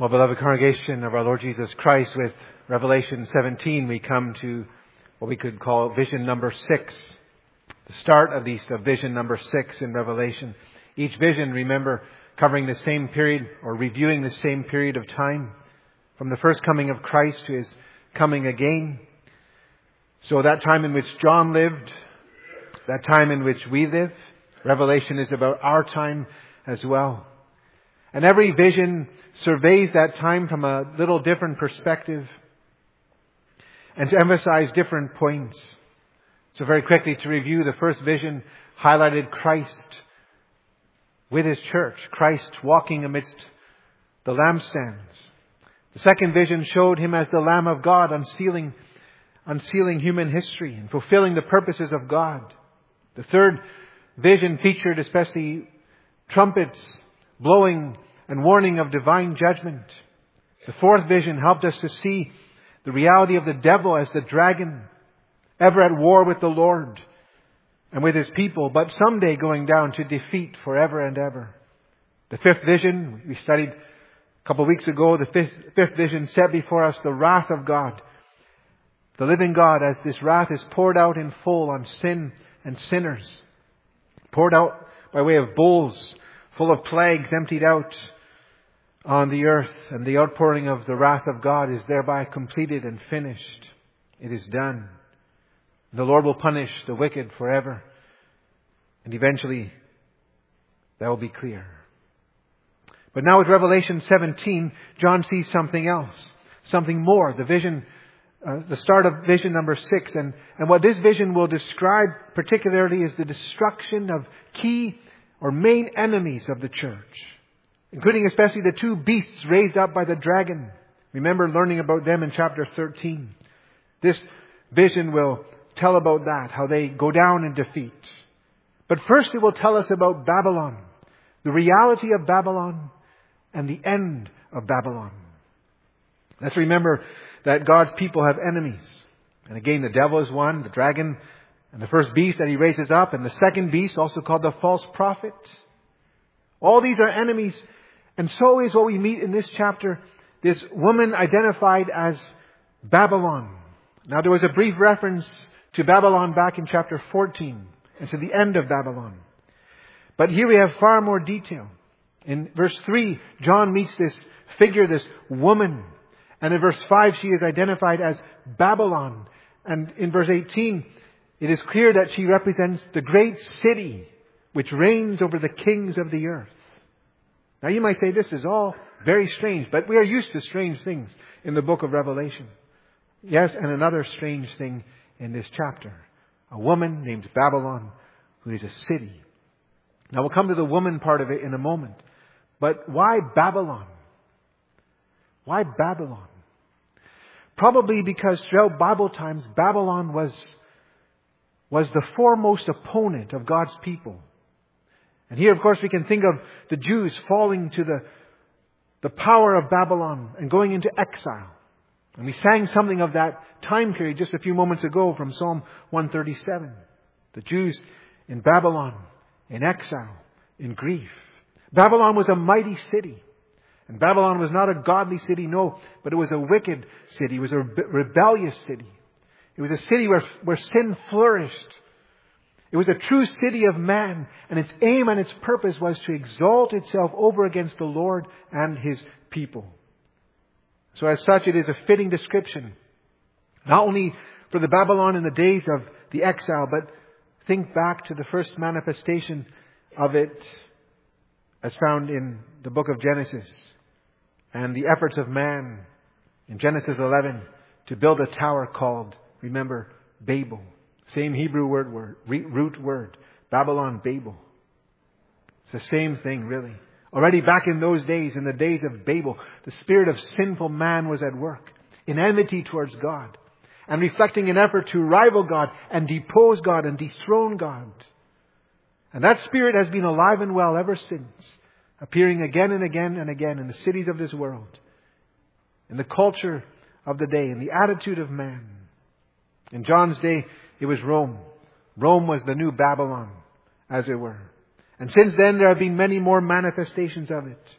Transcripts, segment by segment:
Well, beloved congregation of our Lord Jesus Christ, with Revelation 17, we come to what we could call vision number 6. The start of vision number 6 in Revelation. Each vision, remember, covering the same period or reviewing the same period of time from the first coming of Christ to His coming again. So that time in which John lived, that time in which we live, Revelation is about our time as well. And every vision surveys that time from a little different perspective and to emphasize different points. So very quickly to review, the first vision highlighted Christ with His church, Christ walking amidst the lampstands. The second vision showed Him as the Lamb of God, unsealing human history and fulfilling the purposes of God. The third vision featured especially trumpets blowing and warning of divine judgment. The fourth vision helped us to see the reality of the devil as the dragon, ever at war with the Lord and with His people, but someday going down to defeat forever and ever. The fifth vision, we studied a couple of weeks ago, the fifth vision set before us the wrath of God, the living God, as this wrath is poured out in full on sin and sinners. Poured out by way of bowls full of plagues emptied out on the earth, and the outpouring of the wrath of God is thereby completed and finished. It is done. The Lord will punish the wicked forever, and eventually that will be clear. But now with Revelation 17, John sees something else, something more. The start of vision number 6, and what this vision will describe particularly is the destruction of key or main enemies of the church, including especially the two beasts raised up by the dragon. Remember learning about them in chapter 13. This vision will tell about that, how they go down in defeat. But first it will tell us about Babylon, the reality of Babylon and the end of Babylon. Let's remember that God's people have enemies. And again, the devil is one, the dragon, and the first beast that he raises up, and the second beast, also called the false prophet. All these are enemies. And so is what we meet in this chapter, this woman identified as Babylon. Now there was a brief reference to Babylon back in chapter 14 and to the end of Babylon. But here we have far more detail. In verse 3, John meets this figure, this woman. And in verse 5, she is identified as Babylon. And in verse 18, it is clear that she represents the great city which reigns over the kings of the earth. Now you might say this is all very strange, but we are used to strange things in the book of Revelation. Yes, and another strange thing in this chapter. A woman named Babylon, who is a city. Now we'll come to the woman part of it in a moment. But why Babylon? Why Babylon? Probably because throughout Bible times, Babylon was the foremost opponent of God's people. And here, of course, we can think of the Jews falling to the power of Babylon and going into exile. And we sang something of that time period just a few moments ago from Psalm 137. The Jews in Babylon, in exile, in grief. Babylon was a mighty city. And Babylon was not a godly city, no, but it was a wicked city. It was a rebellious city. It was a city where sin flourished. It was a true city of man, and its aim and its purpose was to exalt itself over against the Lord and His people. So as such, it is a fitting description, not only for the Babylon in the days of the exile, but think back to the first manifestation of it as found in the book of Genesis and the efforts of man in Genesis 11 to build a tower called, remember, Babel. Same Hebrew root word, Babylon, Babel. It's the same thing, really. Already back in those days, in the days of Babel, the spirit of sinful man was at work in enmity towards God and reflecting an effort to rival God and depose God and dethrone God. And that spirit has been alive and well ever since, appearing again and again and again in the cities of this world, in the culture of the day, in the attitude of man. In John's day, it was Rome. Rome was the new Babylon, as it were. And since then, there have been many more manifestations of it.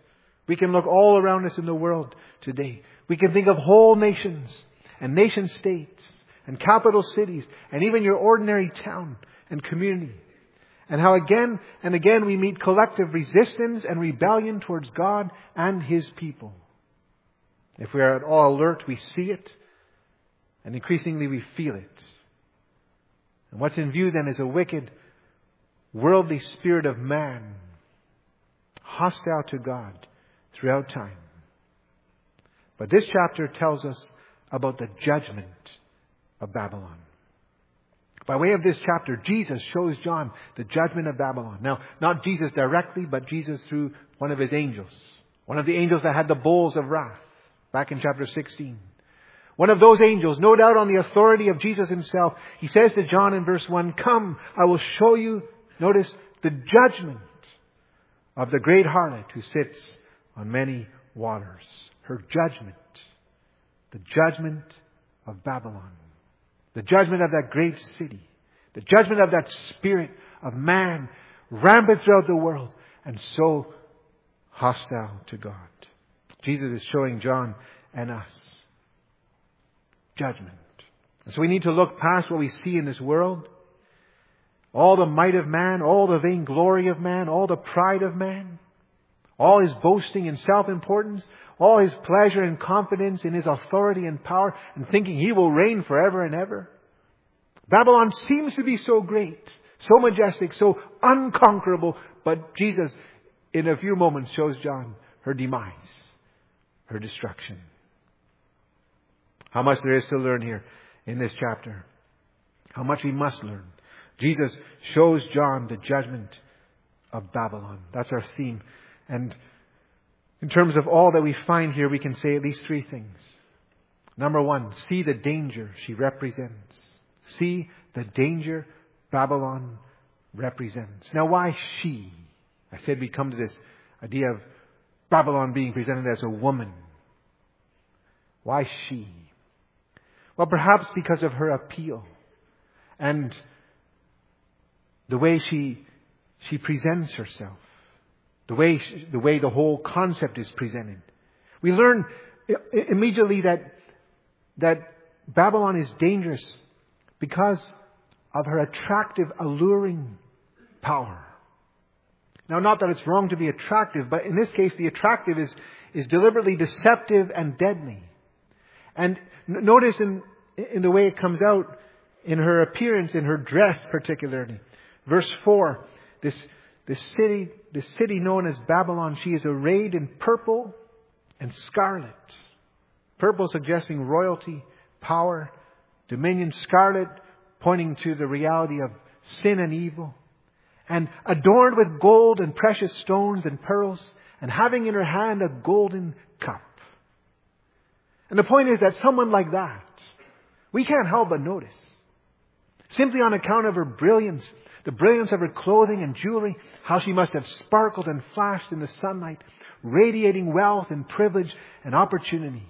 We can look all around us in the world today. We can think of whole nations and nation states and capital cities and even your ordinary town and community. And how again and again we meet collective resistance and rebellion towards God and His people. If we are at all alert, we see it, and increasingly we feel it. And what's in view then is a wicked, worldly spirit of man, hostile to God throughout time. But this chapter tells us about the judgment of Babylon. By way of this chapter, Jesus shows John the judgment of Babylon. Now, not Jesus directly, but Jesus through one of His angels. One of the angels that had the bowls of wrath, back in chapter 16. One of those angels, no doubt on the authority of Jesus Himself, He says to John in verse 1, "Come, I will show you," notice, "the judgment of the great harlot who sits on many waters." Her judgment. The judgment of Babylon. The judgment of that great city. The judgment of that spirit of man rampant throughout the world and so hostile to God. Jesus is showing John and us judgment. And so we need to look past what we see in this world. All the might of man, all the vainglory of man, all the pride of man, all his boasting and self-importance, all his pleasure and confidence in his authority and power, and thinking he will reign forever and ever. Babylon seems to be so great, so majestic, so unconquerable, but Jesus, in a few moments, shows John her demise, her destruction. How much there is to learn here in this chapter. How much we must learn. Jesus shows John the judgment of Babylon. That's our theme. And in terms of all that we find here, we can say at least three things. Number one, see the danger she represents. See the danger Babylon represents. Now, why she? I said we come to this idea of Babylon being presented as a woman. Why she? Well, perhaps because of her appeal and the way she presents herself. The way the whole concept is presented. We learn immediately that Babylon is dangerous because of her attractive, alluring power. Now, not that it's wrong to be attractive, but in this case, the attractive is deliberately deceptive and deadly. And notice in the way it comes out, in her appearance, in her dress particularly. Verse 4, this city known as Babylon, she is arrayed in purple and scarlet. Purple suggesting royalty, power, dominion. Scarlet pointing to the reality of sin and evil. And adorned with gold and precious stones and pearls, and having in her hand a golden cup. And the point is that someone like that, we can't help but notice. Simply on account of her brilliance, the brilliance of her clothing and jewelry, how she must have sparkled and flashed in the sunlight, radiating wealth and privilege and opportunity.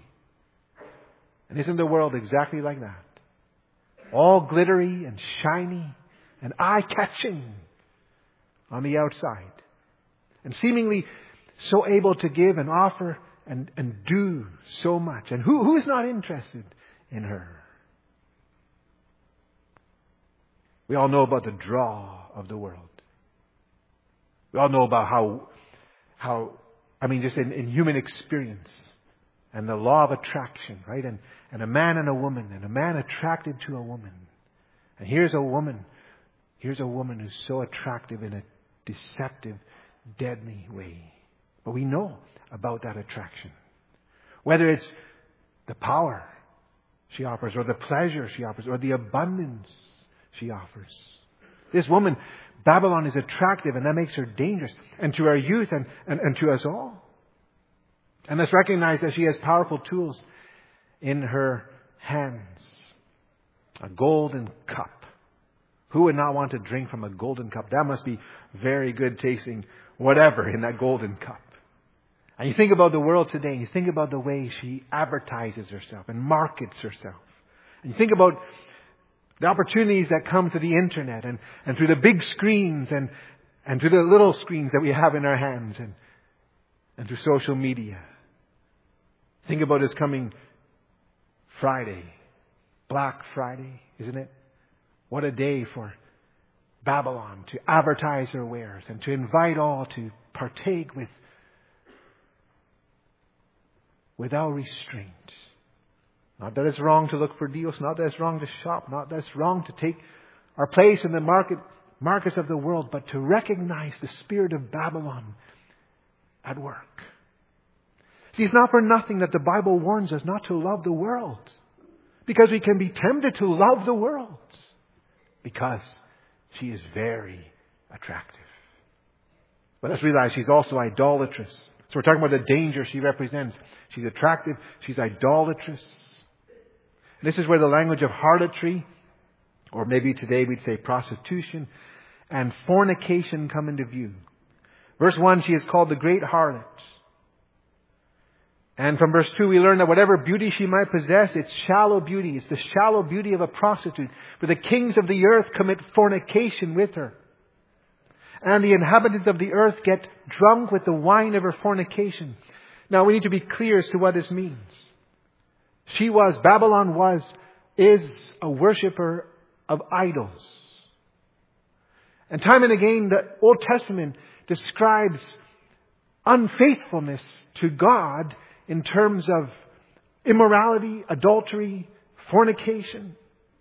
And isn't the world exactly like that? All glittery and shiny and eye-catching on the outside. And seemingly so able to give and offer and do so much. And who is not interested in her? We all know about the draw of the world. We all know about how just in human experience and the law of attraction, right? And a man and a woman, and a man attracted to a woman. And here's a woman who's so attractive in a deceptive, deadly way. But we know about that attraction. Whether it's the power she offers, or the pleasure she offers, or the abundance she offers. This woman, Babylon, is attractive, and that makes her dangerous. And to our youth and to us all. And let's recognize that she has powerful tools in her hands. A golden cup. Who would not want to drink from a golden cup? That must be very good tasting whatever in that golden cup. And you think about the world today, and you think about the way she advertises herself and markets herself. And you think about the opportunities that come to the internet and through the big screens and through the little screens that we have in our hands. And and through social media. Think about this coming Friday, Black Friday, isn't it? What a day for Babylon to advertise their wares and to invite all to partake without restraint. Not that it's wrong to look for deals, not that it's wrong to shop, not that it's wrong to take our place in the markets of the world, but to recognize the spirit of Babylon at work. See, it's not for nothing that the Bible warns us not to love the world, because we can be tempted to love the world, because she is very attractive. But let's realize she's also idolatrous. So we're talking about the danger she represents. She's attractive. She's idolatrous. This is where the language of harlotry, or maybe today we'd say prostitution, and fornication come into view. Verse 1, she is called the great harlot. And from verse 2 we learn that whatever beauty she might possess, it's shallow beauty. It's the shallow beauty of a prostitute. For the kings of the earth commit fornication with her. And the inhabitants of the earth get drunk with the wine of her fornication. Now we need to be clear as to what this means. Babylon is a worshipper of idols. And time and again the Old Testament describes unfaithfulness to God in terms of immorality, adultery, fornication.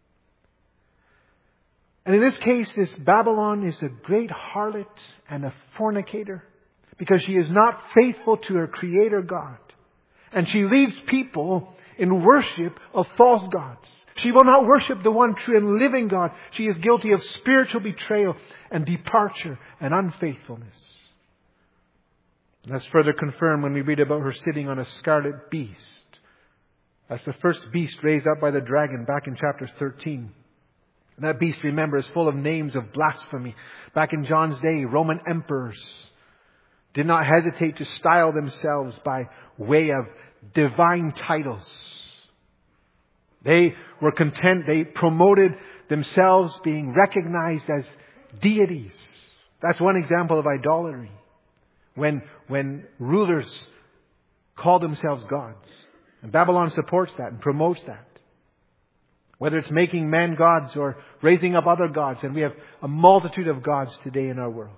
And in this case, this Babylon is a great harlot and a fornicator because she is not faithful to her Creator God. And she leads people in worship of false gods. She will not worship the one true and living God. She is guilty of spiritual betrayal and departure and unfaithfulness. That's further confirmed when we read about her sitting on a scarlet beast. That's the first beast raised up by the dragon back in chapter 13. And that beast, remember, is full of names of blasphemy. Back in John's day, Roman emperors did not hesitate to style themselves by way of divine titles. They were content. They promoted themselves being recognized as deities. That's one example of idolatry. When rulers call themselves gods. And Babylon supports that and promotes that. Whether it's making men gods or raising up other gods. And we have a multitude of gods today in our world.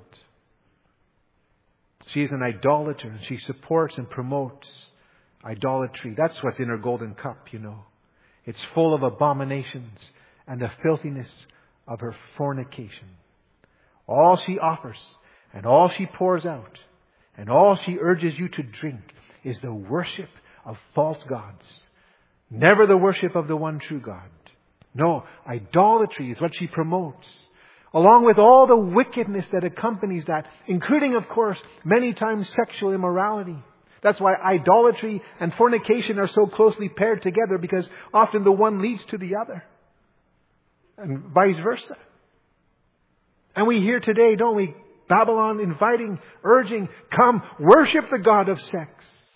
She is an idolater and she supports and promotes idolatry. That's what's in her golden cup, you know. It's full of abominations and the filthiness of her fornication. All she offers and all she pours out and all she urges you to drink is the worship of false gods. Never the worship of the one true God. No, idolatry is what she promotes. Along with all the wickedness that accompanies that, including, of course, many times sexual immorality. That's why idolatry and fornication are so closely paired together, because often the one leads to the other. And vice versa. And we hear today, don't we, Babylon inviting, urging, come, worship the god of sex.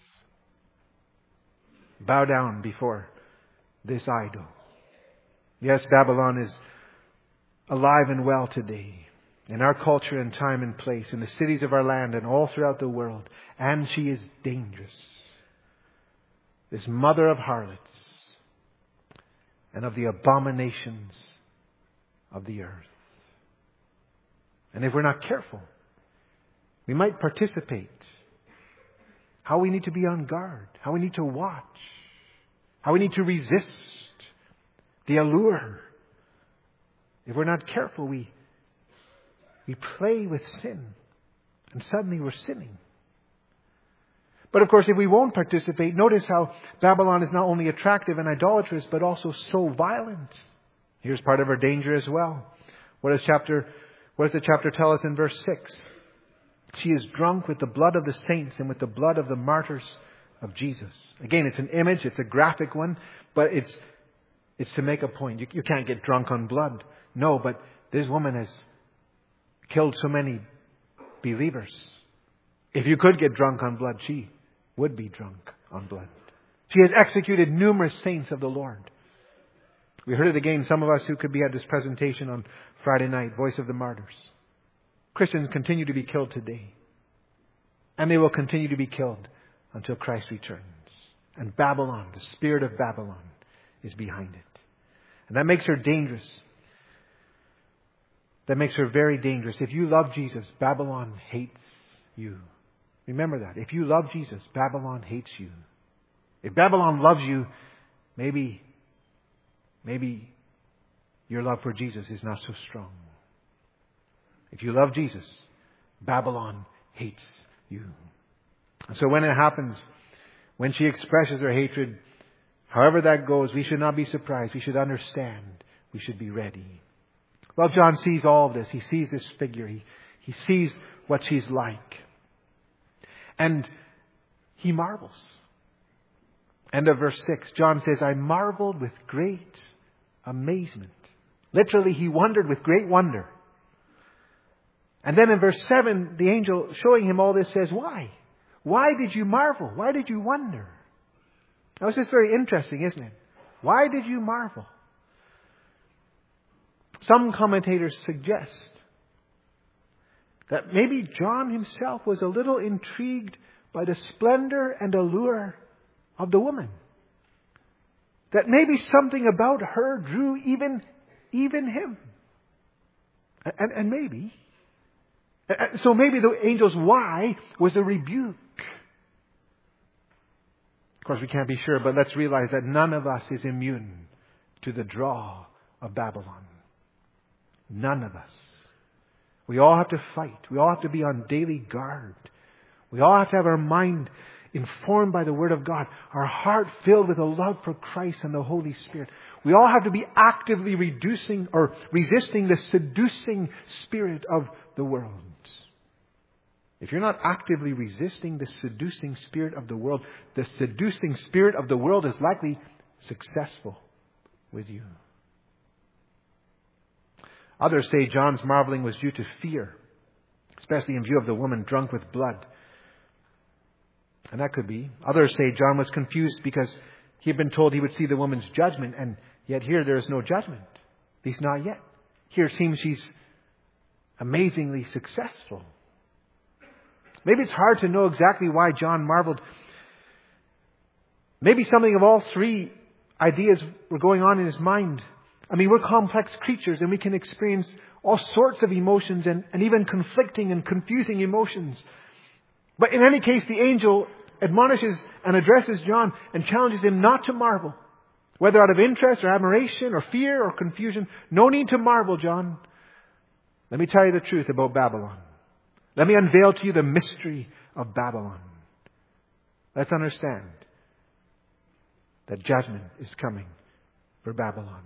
Bow down before this idol. Yes, Babylon is alive and well today in our culture and time and place, in the cities of our land and all throughout the world. And she is dangerous. This mother of harlots and of the abominations of the earth. And if we're not careful, we might participate. How we need to be on guard. How we need to watch. How we need to resist the allure. If we're not careful, we play with sin. And suddenly we're sinning. But of course, if we won't participate, notice how Babylon is not only attractive and idolatrous, but also so violent. Here's part of her danger as well. What does the chapter tell us in verse 6? She is drunk with the blood of the saints and with the blood of the martyrs of Jesus. Again, it's an image, it's a graphic one, but it's to make a point. You can't get drunk on blood. No, but this woman has killed so many believers. If you could get drunk on blood, she would be drunk on blood. She has executed numerous saints of the Lord. We heard it again, some of us who could be at this presentation on Friday night, Voice of the Martyrs. Christians continue to be killed today. And they will continue to be killed until Christ returns. And Babylon, the spirit of Babylon, is behind it. And that makes her dangerous. That makes her very dangerous. If you love Jesus, Babylon hates you. Remember that. If you love Jesus, Babylon hates you. If Babylon loves you, maybe your love for Jesus is not so strong. If you love Jesus, Babylon hates you. And so when it happens, when she expresses her hatred, however that goes, we should not be surprised. We should understand. We should be ready. Well, John sees all of this. He sees this figure. He sees what she's like. And he marvels. End of verse 6. John says, I marveled with great amazement. Literally, he wondered with great wonder. And then in verse 7, the angel showing him all this says, why? Why did you marvel? Why did you wonder? Now, this is very interesting, isn't it? Why did you marvel? Some commentators suggest that maybe John himself was a little intrigued by the splendor and allure of the woman. That maybe something about her drew even him. And maybe. So maybe the angel's why was a rebuke. Of course, we can't be sure, but let's realize that none of us is immune to the draw of Babylon. None of us. We all have to fight. We all have to be on daily guard. We all have to have our mind informed by the Word of God. Our heart filled with a love for Christ and the Holy Spirit. We all have to be actively resisting the seducing spirit of the world. If you're not actively resisting the seducing spirit of the world, the seducing spirit of the world is likely successful with you. Others say John's marveling was due to fear, especially in view of the woman drunk with blood. And that could be. Others say John was confused because he had been told he would see the woman's judgment, and yet here there is no judgment. At least not yet. Here it seems she's amazingly successful. Maybe it's hard to know exactly why John marveled. Maybe something of all three ideas were going on in his mind. I mean, we're complex creatures and we can experience all sorts of emotions and even conflicting and confusing emotions. But in any case, the angel admonishes and addresses John and challenges him not to marvel. Whether out of interest or admiration or fear or confusion, no need to marvel, John. Let me tell you the truth about Babylon. Let me unveil to you the mystery of Babylon. Let's understand that judgment is coming for Babylon.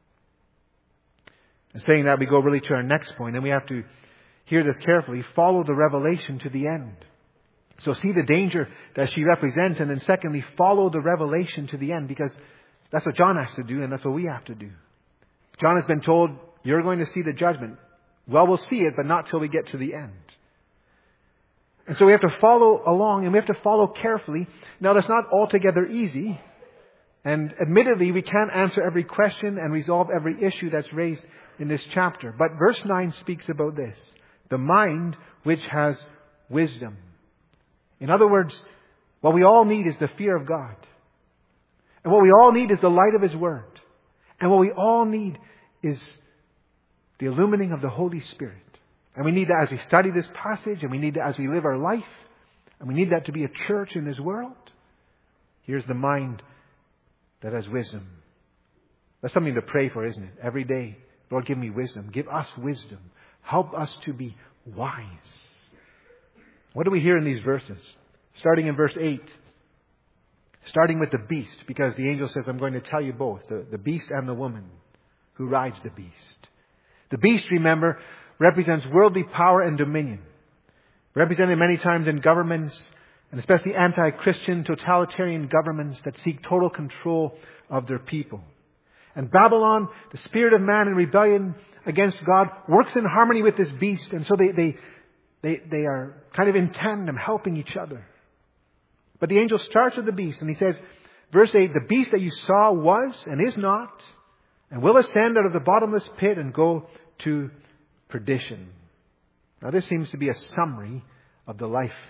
And saying that, we go really to our next point, and we have to hear this carefully. Follow the revelation to the end. So see the danger that she represents, and then secondly, follow the revelation to the end, because that's what John has to do, and that's what we have to do. John has been told, you're going to see the judgment. Well, we'll see it, but not till we get to the end. And so we have to follow along, and we have to follow carefully. Now, that's not altogether easy. And admittedly, we can't answer every question and resolve every issue that's raised in this chapter. But verse 9 speaks about this. The mind which has wisdom. In other words, what we all need is the fear of God. And what we all need is the light of His Word. And what we all need is the illumining of the Holy Spirit. And we need that as we study this passage, and we need that as we live our life, and we need that to be a church in this world. Here's the mind that has wisdom. That's something to pray for, isn't it? Every day, Lord, give me wisdom. Give us wisdom. Help us to be wise. What do we hear in these verses? Starting in verse 8. Starting with the beast, because the angel says, I'm going to tell you both, the beast and the woman who rides the beast. The beast, remember, represents worldly power and dominion. Represented many times in governments, and especially anti-Christian totalitarian governments that seek total control of their people. And Babylon, the spirit of man in rebellion against God, works in harmony with this beast. And so they are kind of in tandem, helping each other. But the angel starts with the beast, and he says, verse 8, the beast that you saw was and is not, and will ascend out of the bottomless pit and go to perdition. Now this seems to be a summary of the life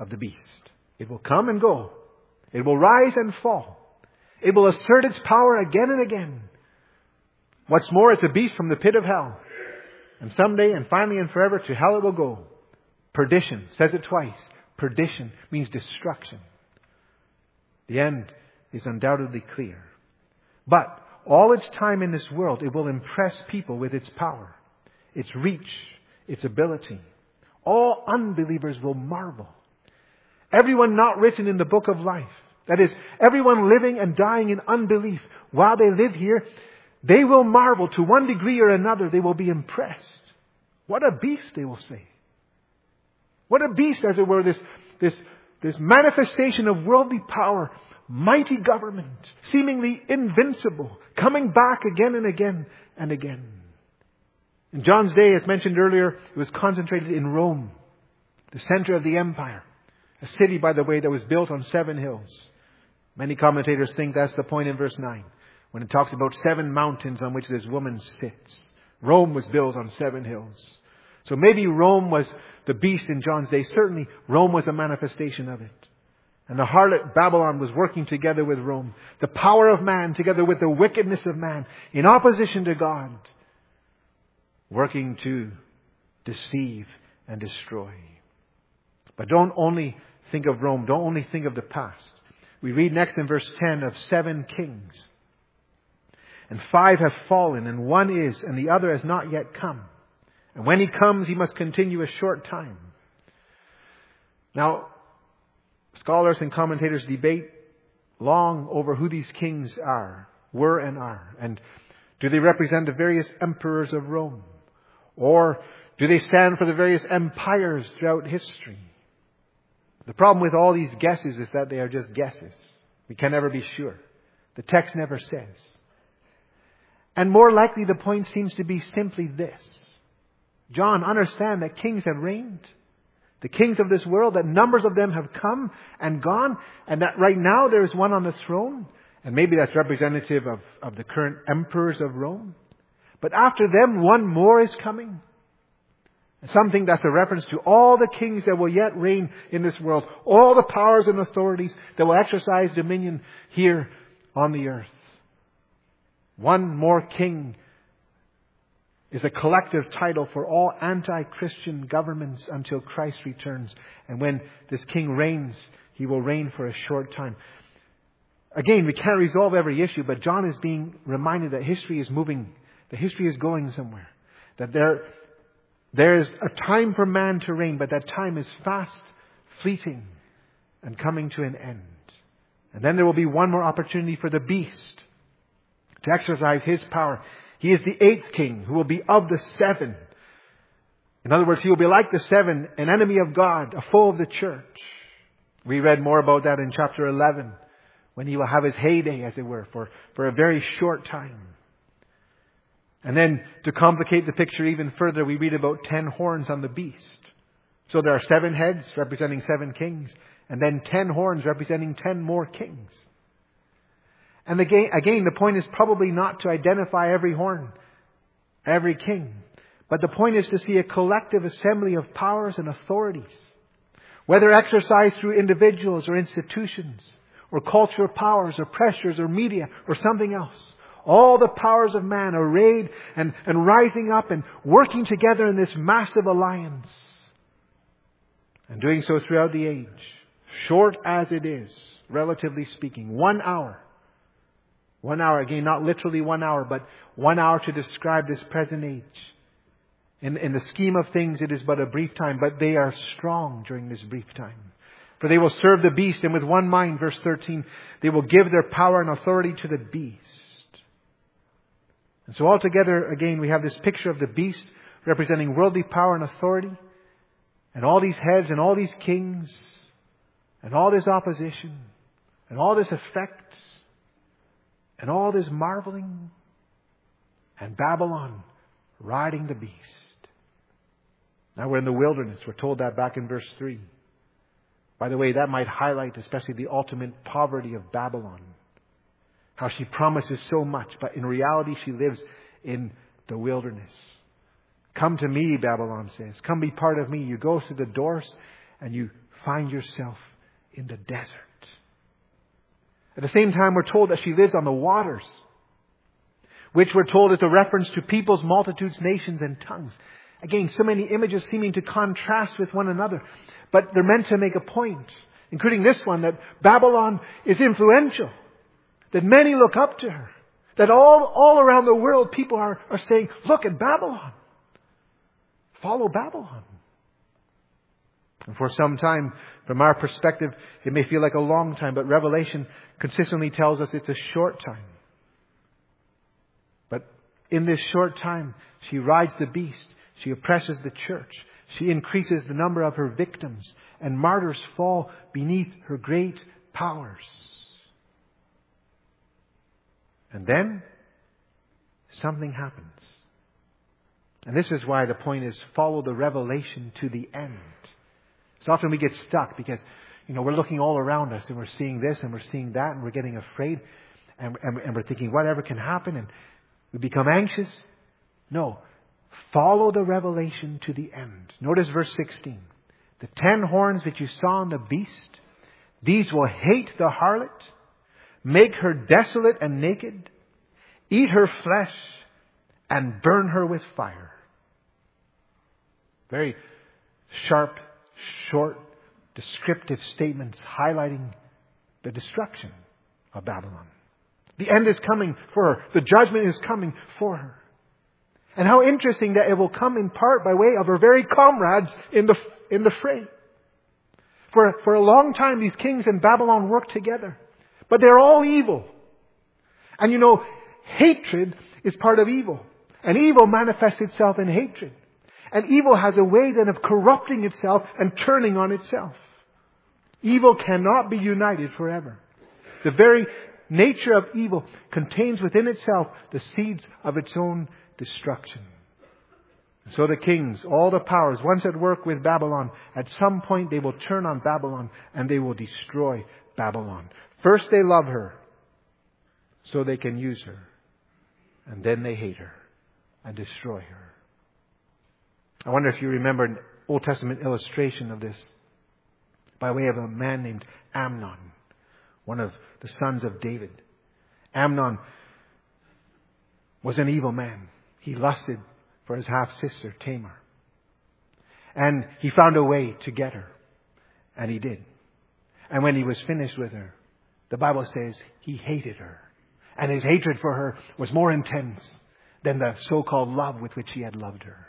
of the beast. It will come and go. It will rise and fall. It will assert its power again and again. What's more, it's a beast from the pit of hell. And someday and finally and forever to hell it will go. Perdition, says it twice. Perdition means destruction. The end is undoubtedly clear. But all its time in this world, it will impress people with its power, its reach, its ability. All unbelievers will marvel. Everyone not written in the book of life, that is, everyone living and dying in unbelief while they live here, they will marvel to one degree or another. They will be impressed. What a beast, they will say. What a beast, as it were, this manifestation of worldly power, mighty government, seemingly invincible, coming back again and again and again. In John's day, as mentioned earlier, it was concentrated in Rome, the center of the empire. A city, by the way, that was built on 7 hills. Many commentators think that's the point in verse 9, when it talks about 7 mountains on which this woman sits. Rome was built on 7 hills. So maybe Rome was the beast in John's day. Certainly, Rome was a manifestation of it. And the harlot Babylon was working together with Rome. The power of man together with the wickedness of man in opposition to God, working to deceive and destroy. But don't only think of Rome. Don't only think of the past. We read next in verse 10 of 7 kings. And 5 have fallen, and 1 is, and the other has not yet come. And when he comes, he must continue a short time. Now, scholars and commentators debate long over who these kings were and are. And do they represent the various emperors of Rome? Or do they stand for the various empires throughout history? The problem with all these guesses is that they are just guesses. We can never be sure. The text never says. And more likely the point seems to be simply this. John, understand that kings have reigned. The kings of this world, that numbers of them have come and gone. And that right now there is one on the throne. And maybe that's representative of the current emperors of Rome. But after them, one more is coming. Something that's a reference to all the kings that will yet reign in this world. All the powers and authorities that will exercise dominion here on the earth. One more king is a collective title for all anti-Christian governments until Christ returns. And when this king reigns, he will reign for a short time. Again, we can't resolve every issue, but John is being reminded that history is moving. That history is going somewhere. That there is a time for man to reign, but that time is fast, fleeting, and coming to an end. And then there will be one more opportunity for the beast to exercise his power. He is the 8th king who will be of the 7. In other words, he will be like the 7, an enemy of God, a foe of the church. We read more about that in chapter 11, when he will have his heyday, as it were, for a very short time. And then, to complicate the picture even further, we read about 10 horns on the beast. So there are 7 heads representing 7 kings, and then 10 horns representing 10 more kings. And again, the point is probably not to identify every horn, every king. But the point is to see a collective assembly of powers and authorities, whether exercised through individuals or institutions, or cultural powers, or pressures, or media, or something else. All the powers of man arrayed and rising up and working together in this massive alliance. And doing so throughout the age. Short as it is, relatively speaking. 1 hour. 1 hour, again, not literally 1 hour, but 1 hour to describe this present age. In the scheme of things, it is but a brief time, but they are strong during this brief time. For they will serve the beast, and with one mind, verse 13, they will give their power and authority to the beast. And so altogether, again, we have this picture of the beast representing worldly power and authority, and all these heads and all these kings, and all this opposition, and all this effect, and all this marveling, and Babylon riding the beast. Now we're in the wilderness. We're told that back in verse 3. By the way, that might highlight especially the ultimate poverty of Babylon. How she promises so much, but in reality she lives in the wilderness. Come to me, Babylon says. Come be part of me. You go through the doors and you find yourself in the desert. At the same time, we're told that she lives on the waters, which we're told is a reference to peoples, multitudes, nations, and tongues. Again, so many images seeming to contrast with one another, but they're meant to make a point, including this one, that Babylon is influential, that many look up to her, that all around the world people are saying, look at Babylon. Follow Babylon. And for some time, from our perspective, it may feel like a long time, but Revelation consistently tells us it's a short time. But in this short time, she rides the beast. She oppresses the church. She increases the number of her victims. And martyrs fall beneath her great powers. And then, something happens. And this is why the point is, follow the revelation to the end. So often we get stuck because, we're looking all around us and we're seeing this and we're seeing that and we're getting afraid and we're thinking whatever can happen and we become anxious. No. Follow the revelation to the end. Notice verse 16. The 10 horns that you saw on the beast, these will hate the harlot, make her desolate and naked, eat her flesh, and burn her with fire. Very sharp, short, descriptive statements highlighting the destruction of Babylon. The end is coming for her. The judgment is coming for her. And how interesting that it will come in part by way of her very comrades in the fray. For a long time, these kings in Babylon worked together. But they're all evil. And hatred is part of evil. And evil manifests itself in hatred. And evil has a way then of corrupting itself and turning on itself. Evil cannot be united forever. The very nature of evil contains within itself the seeds of its own destruction. So the kings, all the powers, once at work with Babylon, at some point they will turn on Babylon and they will destroy Babylon. First they love her so they can use her. And then they hate her and destroy her. I wonder if you remember an Old Testament illustration of this by way of a man named Amnon, one of the sons of David. Amnon was an evil man. He lusted for his half-sister, Tamar. And he found a way to get her. And he did. And when he was finished with her, the Bible says he hated her. And his hatred for her was more intense than the so-called love with which he had loved her.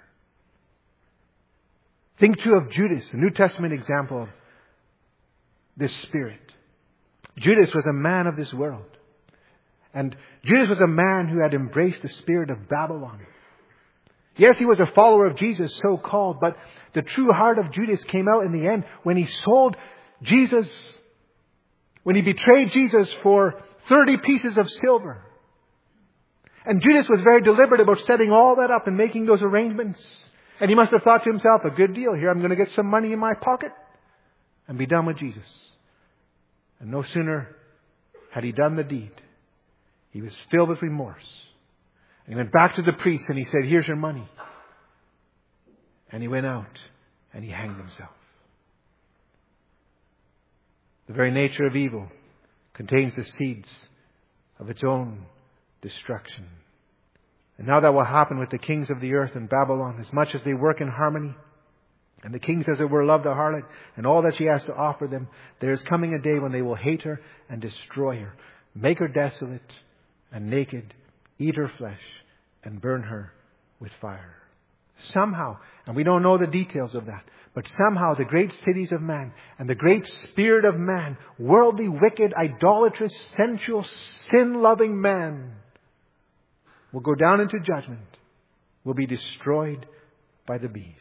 Think too of Judas, the New Testament example of this spirit. Judas was a man of this world. And Judas was a man who had embraced the spirit of Babylon. Yes, he was a follower of Jesus, so called, but the true heart of Judas came out in the end when he sold Jesus, when he betrayed Jesus for 30 pieces of silver. And Judas was very deliberate about setting all that up and making those arrangements. And he must have thought to himself, a good deal here. I'm going to get some money in my pocket and be done with Jesus. And no sooner had he done the deed, he was filled with remorse. And he went back to the priest and he said, here's your money. And he went out and he hanged himself. The very nature of evil contains the seeds of its own destruction. And now that will happen with the kings of the earth and Babylon, as much as they work in harmony. And the kings, as it were, love the harlot and all that she has to offer them. There is coming a day when they will hate her and destroy her, make her desolate and naked, eat her flesh, and burn her with fire. Somehow, and we don't know the details of that, but somehow the great cities of man and the great spirit of man, worldly, wicked, idolatrous, sensual, sin-loving man, will go down into judgment, will be destroyed by the beast.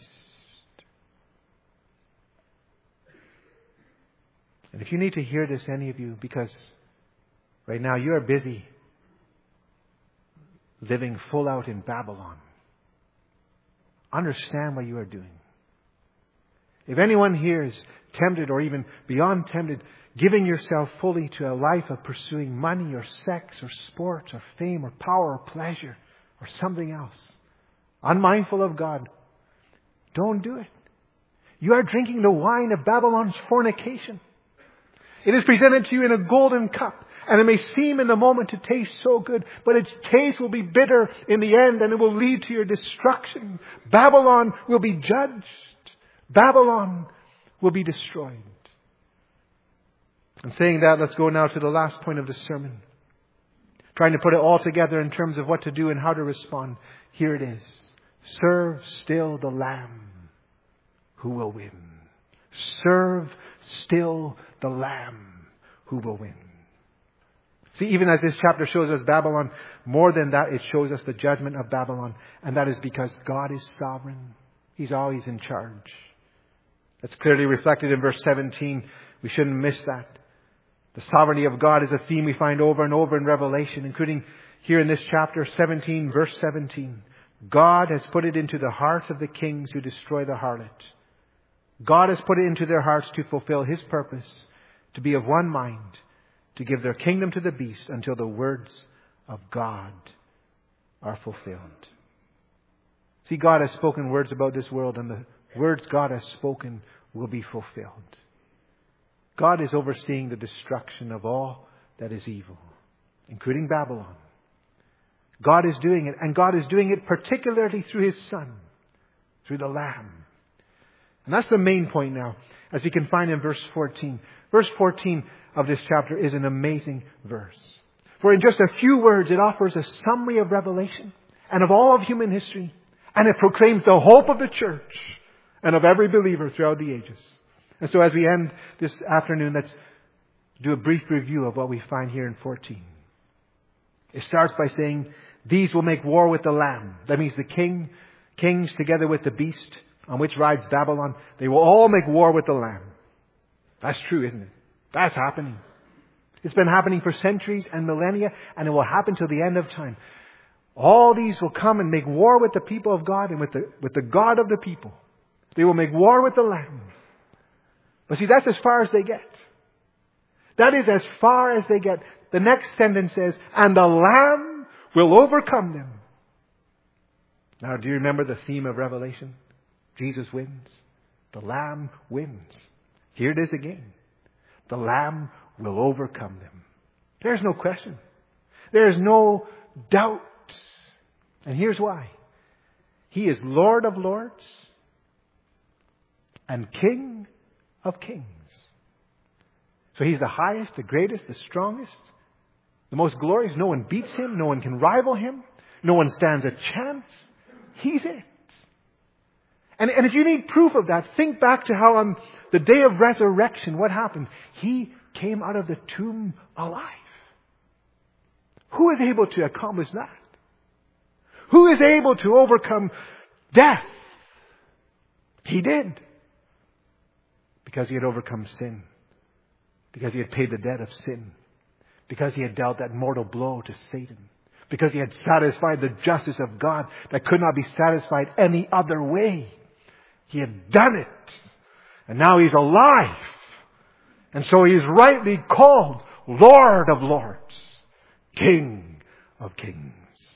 And if you need to hear this, any of you, because right now you are busy living full out in Babylon, understand what you are doing. If anyone here is tempted or even beyond tempted, giving yourself fully to a life of pursuing money or sex or sports or fame or power or pleasure or something else, unmindful of God, don't do it. You are drinking the wine of Babylon's fornication. It is presented to you in a golden cup, and it may seem in the moment to taste so good, but its taste will be bitter in the end, and it will lead to your destruction. Babylon will be judged. Babylon will be destroyed. And saying that, let's go now to the last point of the sermon. Trying to put it all together in terms of what to do and how to respond. Here it is. Serve still the Lamb who will win. Serve still the Lamb who will win. See, even as this chapter shows us Babylon, more than that, it shows us the judgment of Babylon. And that is because God is sovereign. He's always in charge. That's clearly reflected in verse 17. We shouldn't miss that. The sovereignty of God is a theme we find over and over in Revelation, including here in this chapter 17, verse 17. God has put it into the hearts of the kings who destroy the harlot. God has put it into their hearts to fulfill His purpose, to be of one mind, to give their kingdom to the beast until the words of God are fulfilled. See, God has spoken words about this world, and the words God has spoken will be fulfilled. God is overseeing the destruction of all that is evil, including Babylon. God is doing it, and God is doing it particularly through His Son, through the Lamb. And that's the main point now, as we can find in verse 14. Verse 14 of this chapter is an amazing verse. For in just a few words, it offers a summary of Revelation and of all of human history. And it proclaims the hope of the church and of every believer throughout the ages. And so as we end this afternoon, let's do a brief review of what we find here in 14. It starts by saying, these will make war with the Lamb. That means the kings together with the beast on which rides Babylon. They will all make war with the Lamb. That's true, isn't it? That's happening. It's been happening for centuries and millennia, and it will happen till the end of time. All these will come and make war with the people of God and with the God of the people. They will make war with the Lamb. But see, that's as far as they get. That is as far as they get. The next sentence says, and the Lamb will overcome them. Now, do you remember the theme of Revelation? Jesus wins. The Lamb wins. Here it is again. The Lamb will overcome them. There's no question. There's no doubt. And here's why. He is Lord of lords and King of kings. So He's the highest, the greatest, the strongest, the most glorious. No one beats Him. No one can rival Him. No one stands a chance. He's it. And if you need proof of that, think back to how on the day of resurrection, what happened? He came out of the tomb alive. Who is able to accomplish that? Who is able to overcome death? He did. Because He had overcome sin. Because He had paid the debt of sin. Because He had dealt that mortal blow to Satan. Because He had satisfied the justice of God that could not be satisfied any other way. He had done it. And now He's alive. And so He is rightly called Lord of lords, King of kings.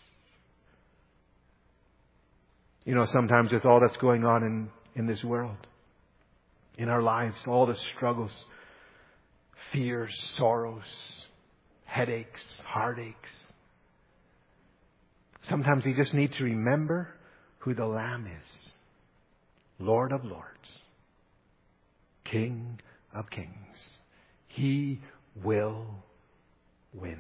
You know, sometimes with all that's going on in this world, in our lives, all the struggles, fears, sorrows, headaches, heartaches, sometimes we just need to remember who the Lamb is. Lord of lords, King of kings. He will win.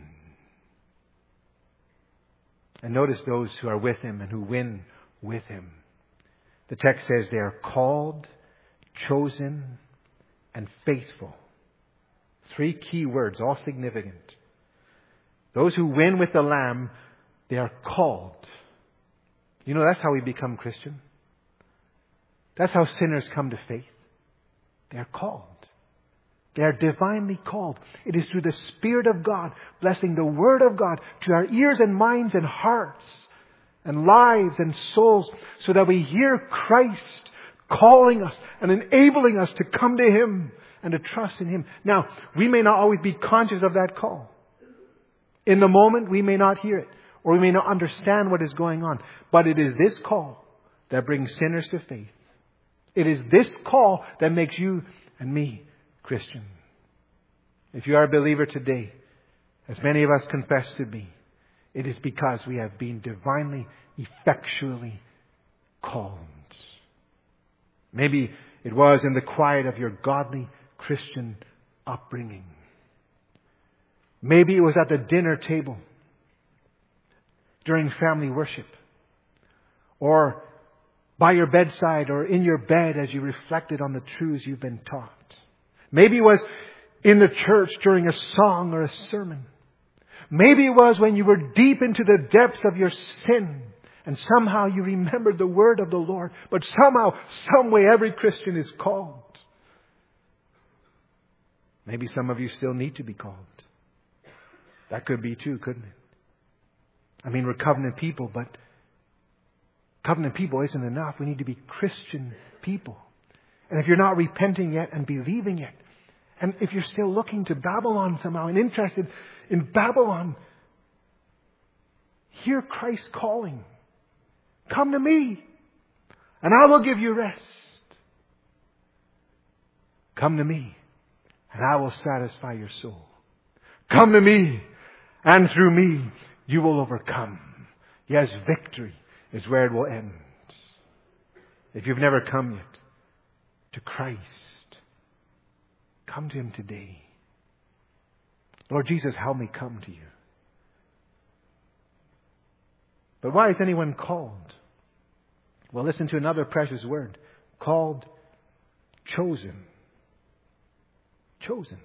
And notice those who are with Him and who win with Him. The text says they are called, chosen, and faithful. 3 key words, all significant. Those who win with the Lamb, they are called. You know, that's how we become Christian. That's how sinners come to faith. They are called. They are divinely called. It is through the Spirit of God, blessing the Word of God to our ears and minds and hearts and lives and souls, so that we hear Christ calling us and enabling us to come to Him and to trust in Him. Now, we may not always be conscious of that call. In the moment, we may not hear it, or we may not understand what is going on. But it is this call that brings sinners to faith. It is this call that makes you and me Christian. If you are a believer today, as many of us confess to be, it is because we have been divinely, effectually called. Maybe it was in the quiet of your godly Christian upbringing. Maybe it was at the dinner table during family worship, or by your bedside or in your bed as you reflected on the truths you've been taught. Maybe it was in the church during a song or a sermon. Maybe it was when you were deep into the depths of your sin and somehow you remembered the word of the Lord. But somehow, some way, every Christian is called. Maybe some of you still need to be called. That could be too, couldn't it? I mean, we're covenant people, but covenant people isn't enough. We need to be Christian people. And if you're not repenting yet and believing yet, and if you're still looking to Babylon somehow and interested in Babylon, hear Christ calling. Come to me, and I will give you rest. Come to me, and I will satisfy your soul. Come to me, and through me you will overcome. Yes, victory is where it will end. If you've never come yet to Christ, come to Him today. Lord Jesus, help me come to you. But why is anyone called? Well, listen to another precious word. Called, chosen. Chosen.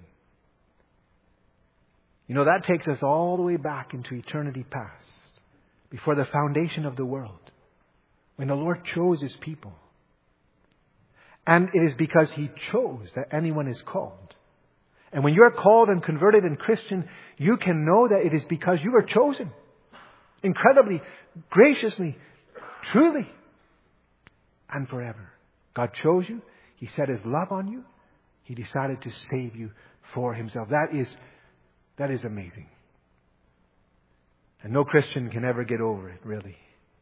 You know, that takes us all the way back into eternity past, before the foundation of the world, when the Lord chose His people. And it is because He chose that anyone is called. And when you're called and converted and Christian, you can know that it is because you were chosen. Incredibly, graciously, truly, and forever. God chose you. He set His love on you. He decided to save you for Himself. That is amazing. And no Christian can ever get over it, really.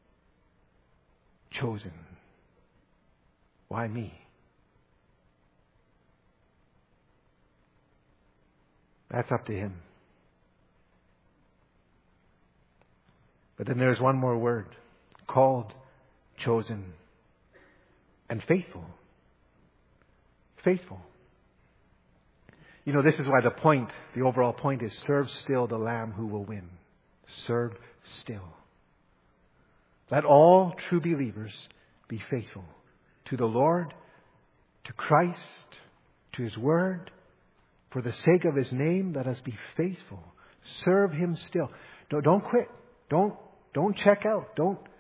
Chosen. Why me? That's up to Him. But then there's one more word. Called, chosen, and faithful. Faithful. You know, this is why the overall point is serve still the Lamb who will win. Serve still. Let all true believers be faithful to the Lord, to Christ, to His Word. For the sake of His name, let us be faithful. Serve Him still. Don't quit. Don't check out.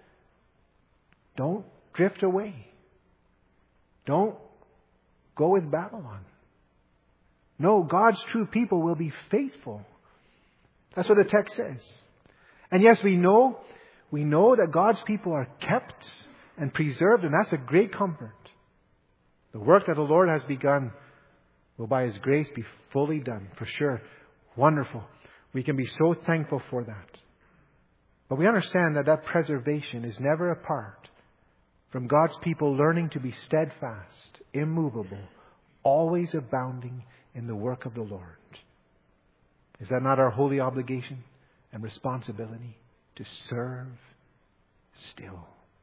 Don't drift away. Don't go with Babylon. No, God's true people will be faithful. That's what the text says. And yes, we know that God's people are kept and preserved, and that's a great comfort. The work that the Lord has begun will by His grace be fully done, for sure. Wonderful. We can be so thankful for that. But we understand that preservation is never apart from God's people learning to be steadfast, immovable, always abounding in the work of the Lord. Is that not our holy obligation and responsibility to serve still?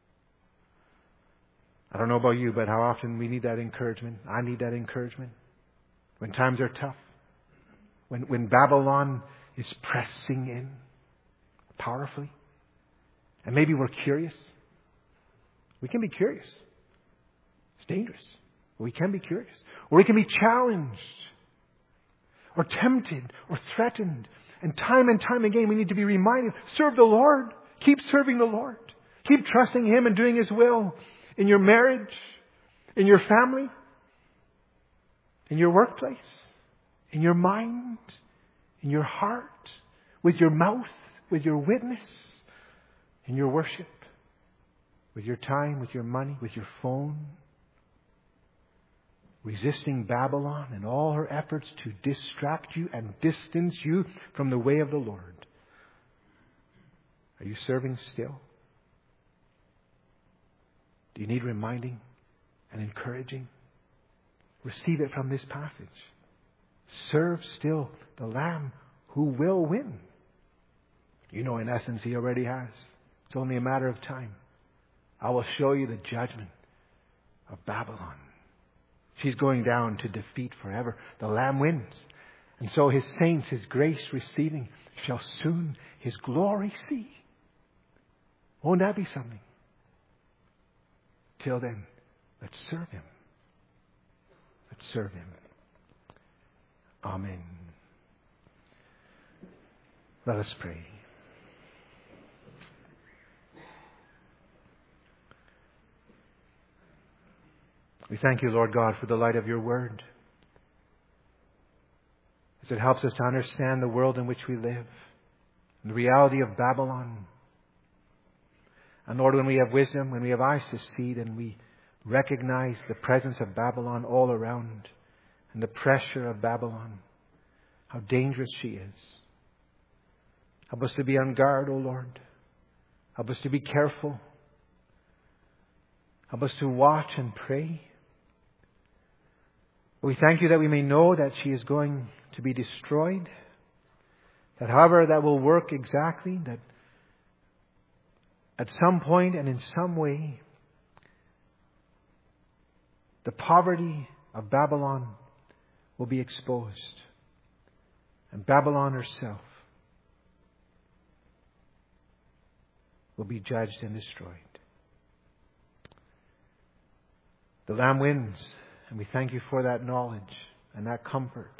I don't know about you, but how often we need that encouragement. I need that encouragement. When times are tough. When Babylon is pressing in powerfully. And maybe we're curious. We can be curious. It's dangerous. We can be curious. Or we can be challenged. Or tempted. Or threatened. And time again we need to be reminded. Serve the Lord. Keep serving the Lord. Keep trusting Him and doing His will. In your marriage. In your family. In your workplace. In your mind. In your heart. With your mouth. With your witness. In your worship. With your time. With your money. With your phone. Resisting Babylon and all her efforts to distract you and distance you from the way of the Lord. Are you serving still? Do you need reminding and encouraging. Receive it from this passage. Serve still the Lamb who will win. You know, in essence, He already has. It's only a matter of time. I will show you the judgment of Babylon. She's going down to defeat forever. The Lamb wins. And so His saints, His grace receiving, shall soon His glory see. Won't that be something? Till then, let's serve Him. Let's serve Him. Amen. Let us pray. We thank You, Lord God, for the light of Your Word, as it helps us to understand the world in which we live, and the reality of Babylon. And Lord, when we have wisdom, when we have eyes to see, then we recognize the presence of Babylon all around, and the pressure of Babylon, how dangerous she is. Help us to be on guard, O Lord. Help us to be careful. Help us to watch and pray. We thank You that we may know that she is going to be destroyed. That however that will work exactly, that at some point and in some way, the poverty of Babylon will be exposed. And Babylon herself will be judged and destroyed. The Lamb wins, and we thank You for that knowledge and that comfort.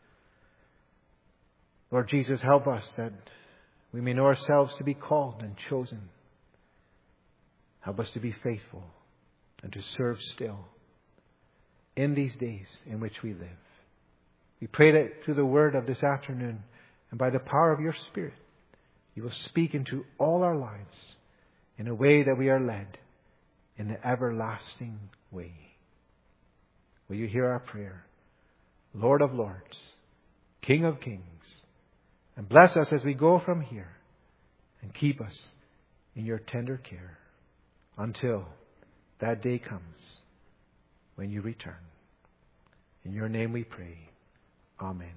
Lord Jesus, help us that we may know ourselves to be called and chosen. Help us to be faithful and to serve still in these days in which we live. We pray that through the word of this afternoon and by the power of Your Spirit, You will speak into all our lives in a way that we are led in the everlasting way. Will You hear our prayer? Lord of Lords, King of Kings, and bless us as we go from here and keep us in Your tender care until that day comes when You return. In Your name we pray. Amen.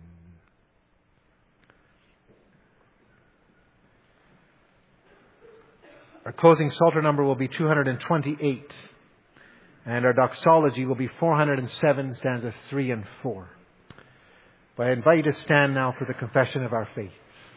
Our closing Psalter number will be 228. And our doxology will be 407, stanzas 3 and 4. But I invite you to stand now for the confession of our faith.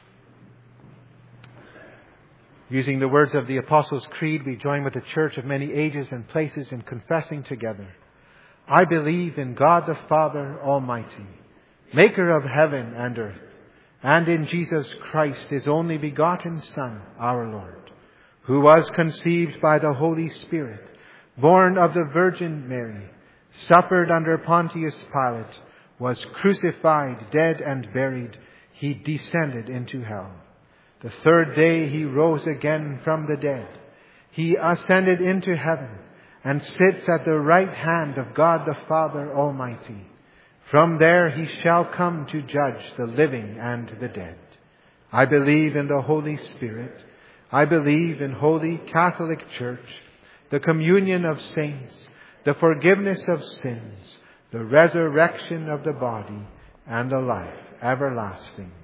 Using the words of the Apostles' Creed, we join with the Church of many ages and places in confessing together, I believe in God the Father Almighty, Maker of heaven and earth, and in Jesus Christ, His only begotten Son, our Lord, who was conceived by the Holy Spirit, born of the Virgin Mary, suffered under Pontius Pilate, was crucified, dead and buried. He descended into hell. The third day He rose again from the dead. He ascended into heaven and sits at the right hand of God the Father Almighty. From there He shall come to judge the living and the dead. I believe in the Holy Spirit. I believe in Holy Catholic Church, the communion of saints, the forgiveness of sins, the resurrection of the body, and the life everlasting.